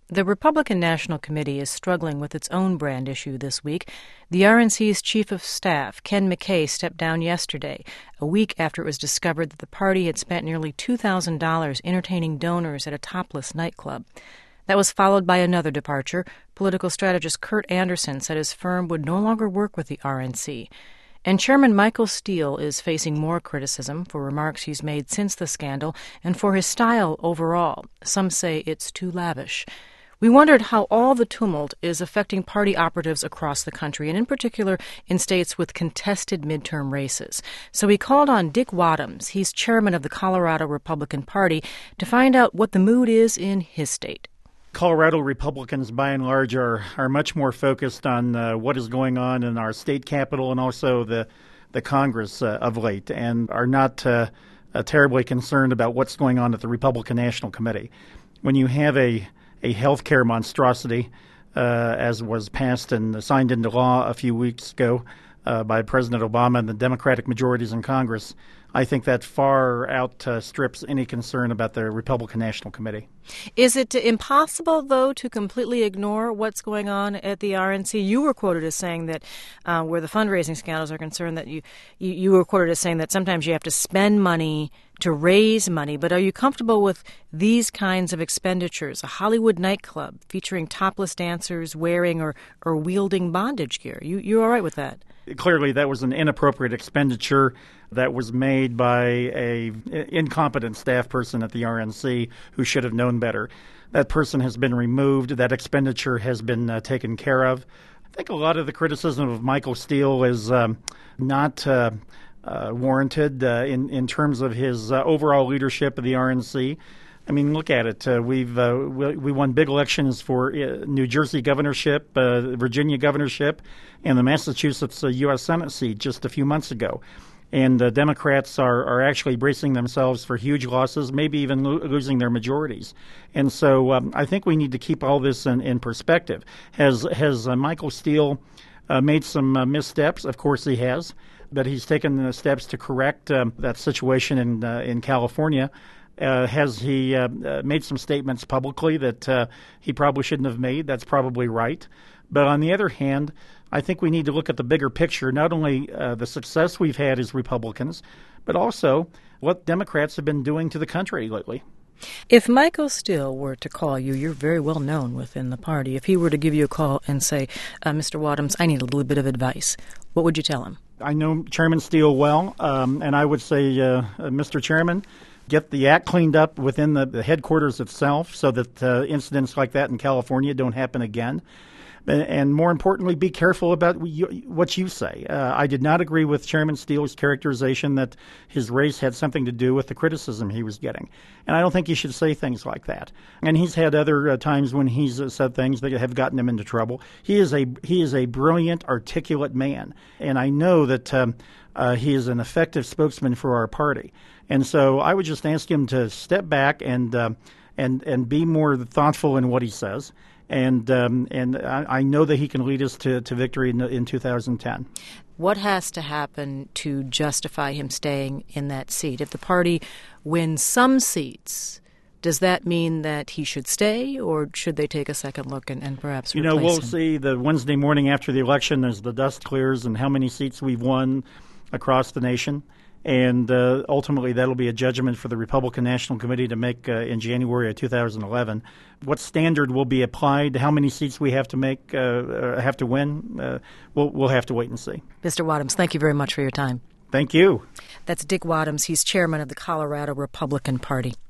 The Republican National Committee is struggling with its own brand issue this week. The RNC's chief of staff, Ken McKay, stepped down yesterday, a week after it was discovered that the party had spent nearly $2,000 entertaining donors at a topless nightclub. That was followed by another departure. Political strategist Kurt Andersen said his firm would no longer work with the RNC. And Chairman Michael Steele is facing more criticism for remarks he's made since the scandal and for his style overall. Some say it's too lavish. We wondered how all the tumult is affecting party operatives across the country, and in particular in states with contested midterm races. So we called on Dick Wadhams, he's chairman of the Colorado Republican Party, to find out what the mood is in his state. Colorado Republicans, by and large, are much more focused on what is going on in our state capital and also the Congress of late, and are not terribly concerned about what's going on at the Republican National Committee. When you have a health care monstrosity, as was passed and signed into law a few weeks ago by President Obama and the Democratic majorities in Congress, I think that far outstrips any concern about the Republican National Committee. Is it impossible, though, to completely ignore what's going on at the RNC? You were quoted as saying that where the fundraising scandals are concerned, that you were quoted as saying that sometimes you have to spend money to raise money. But are you comfortable with these kinds of expenditures? A Hollywood nightclub featuring topless dancers wearing or wielding bondage gear. You're all right with that? Clearly, that was an inappropriate expenditure that was made by an incompetent staff person at the RNC who should have known better. That person has been removed. That expenditure has been taken care of. I think a lot of the criticism of Michael Steele is not warranted in terms of his overall leadership of the RNC. I mean, look at it. We won big elections for New Jersey governorship, Virginia governorship, and the Massachusetts U.S. Senate seat just a few months ago. And Democrats are actually bracing themselves for huge losses, maybe even losing their majorities. And so I think we need to keep all this in perspective. Has Michael Steele made some missteps? Of course he has. But he's taken the steps to correct that situation in California. Has he made some statements publicly that he probably shouldn't have made? That's probably right. But on the other hand, I think we need to look at the bigger picture, not only the success we've had as Republicans, but also what Democrats have been doing to the country lately. If Michael Steele were to call you, you're very well known within the party. If he were to give you a call and say, Mr. Wadhams, I need a little bit of advice, what would you tell him? I know Chairman Steele well, and I would say, Mr. Chairman, get the act cleaned up within the headquarters itself so that incidents like that in California don't happen again. And more importantly, be careful about what you say. I did not agree with Chairman Steele's characterization that his race had something to do with the criticism he was getting. And I don't think he should say things like that. And he's had other times when he's said things that have gotten him into trouble. He is a brilliant, articulate man. And I know that he is an effective spokesman for our party. And so I would just ask him to step back and be more thoughtful in what he says. And I know that he can lead us to victory in 2010. What has to happen to justify him staying in that seat? If the party wins some seats, does that mean that he should stay, or should they take a second look and perhaps replace him? We'll see the Wednesday morning after the election as the dust clears and how many seats we've won across the nation. And ultimately, that'll be a judgment for the Republican National Committee to make in January of 2011. What standard will be applied? How many seats we have to win? We'll have to wait and see. Mr. Wadhams, thank you very much for your time. Thank you. That's Dick Wadhams. He's chairman of the Colorado Republican Party.